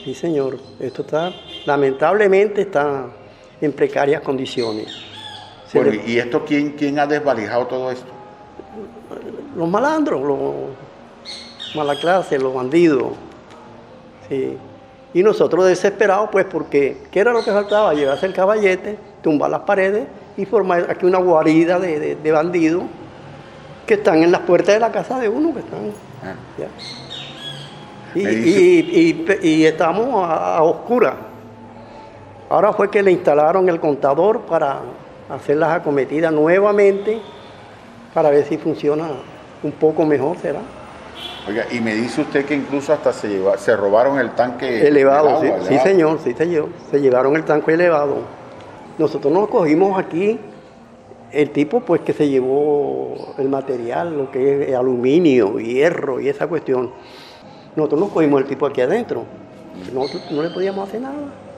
Sí, señor. Esto lamentablemente está en precarias condiciones. Bueno, ¿y esto quién ha desvalijado todo esto? Los malandros, los mala clase, los bandidos. Sí. Y nosotros desesperados, pues, porque ¿qué era lo que faltaba? Llevarse el caballete, tumbar las paredes y formar aquí una guarida de bandidos que están en las puertas de la casa de uno, que están. Ya. Y estamos a oscuras. Ahora fue que le instalaron el contador para hacer las acometidas nuevamente, para ver si funciona un poco mejor, ¿será? Oiga, y me dice usted que incluso hasta se robaron el tanque elevado, del agua, sí, elevado. sí, señor, sí, señor. Se llevaron el tanque elevado. Nosotros nos cogimos aquí, el tipo pues que se llevó el material, lo que es aluminio, hierro y esa cuestión. Nosotros nos cogimos el tipo aquí adentro. Nosotros no le podíamos hacer nada.